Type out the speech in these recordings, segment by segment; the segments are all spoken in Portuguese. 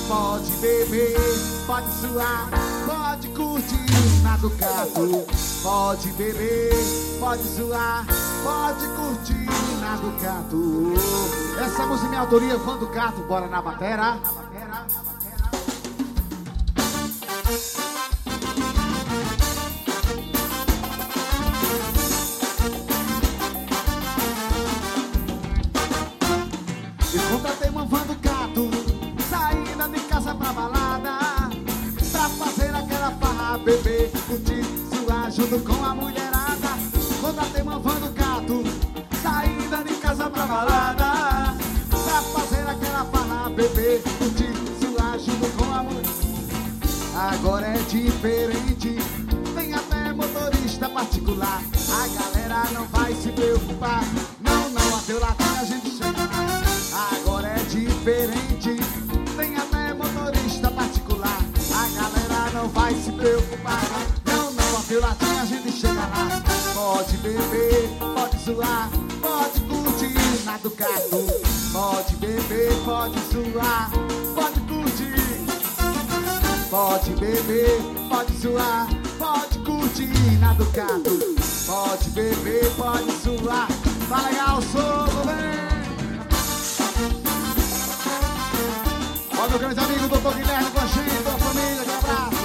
Pode beber, pode suar, pode curtir na Ducato. Pode beber, pode suar, pode curtir na Ducato. Essa música é minha autoria, Van Ducato, bora na batera. Eu contratei uma Van Ducato, saída de casa pra balada, pra fazer aquela farra, beber, curtir, suar junto com a mulherada. Contratei uma Van Ducato, saída de casa pra balada, pra fazer aquela farra, beber, curtir, suar junto com a mulher. Agora é diferente, tem até motorista particular. A galera não vai se preocupar, não, não, até o latim a gente chega. Agora é diferente, tem até motorista particular. A galera não vai se preocupar, não, não, até o latim a gente chega lá. Pode beber, pode zoar, pode curtir na Ducato. Pode beber, pode zoar, pode curtir. Pode beber, pode zoar, pode curtir na Ducato. Pode beber, pode zoar. Tá legal o som, bem? Olha meu grande amigo, Dr. Guilherme com a gente, toda a família, aquele abraço.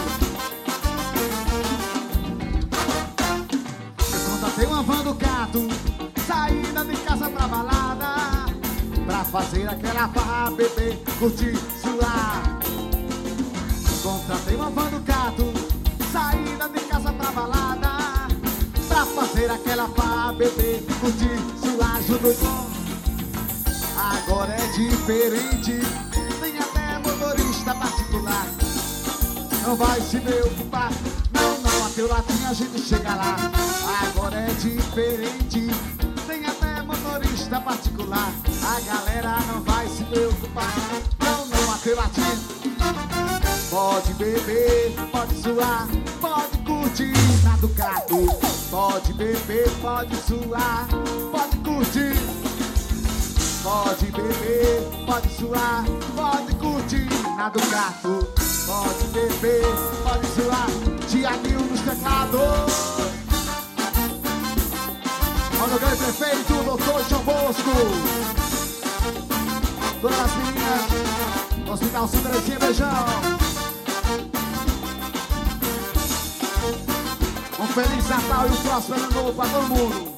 Eu contratei uma Van Ducato, saída de casa pra balada, pra fazer aquela farra, beber, curtir, suar. Contratei uma Van Ducato, saída de casa pra balada, pra fazer aquela farra, beber, curtir, suar junto com. Agora é diferente, tem até motorista particular. Não vai se preocupar, não, não, até o latim a gente chega lá. Agora é diferente, tem até motorista particular. A galera não vai se preocupar, não, não, até o latim. Pode beber, pode suar, pode curtir na Ducato. Pode beber, pode suar, pode curtir. Pode beber, pode suar, pode curtir na Ducato. Pode beber, pode suar, Tiaguinho nos teclados. Olha o grande prefeito, doutor João Bosco. Todas as meninas, Hospital Santa Terezinha, beijão. Um Feliz Natal e um próspero ano novo pra todo mundo.